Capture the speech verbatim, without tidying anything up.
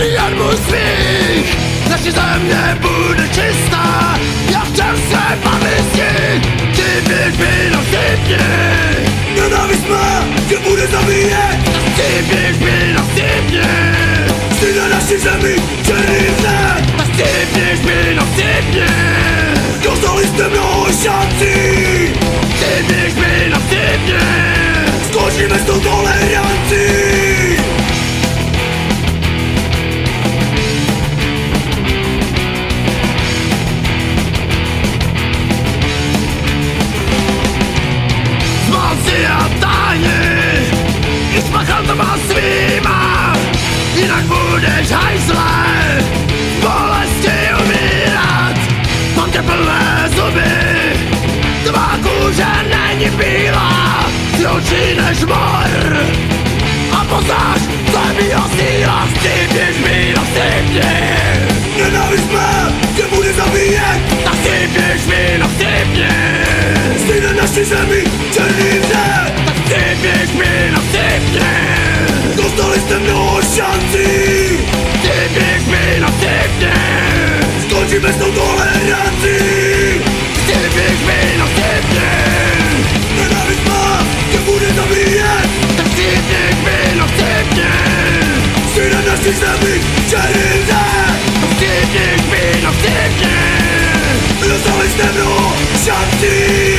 jarmu svých. Naše země bude čistá, jak v čerstvé paměti. Ty běž milostivně, Nenávist má, tě bude zabíjet. ty běž milostivně, Jsi na naší zemi, černý ty běž milostivně, Dostali jste mnoho šancí. ty běž milostivně. Skočíme s tou tolerancí. Zmoci a tajny, i s pachantama svýma, jinak budeš hajzle, bolesti umírat. Mám tě plné zuby, tvá kůže není bílá, ty oči než mor. A poznáš, co je mýho síla, ty běž milostivně. Nenávist má, tě bude zabíjet. Tak ty běž milostivně, Jsi na naší zemi, černý vře. tak ty běž milostivně, Dostali jste mnoho šancí. ty běž milostivně, Skočíme s tou tolerancí. ty běž milostivně, Nenávist má, tě bude zabíjet. tak ty běž milostivně, Jsi na naší zemi, černý vře. tak ty běž milostivně. Dostali jste mnoho šancí.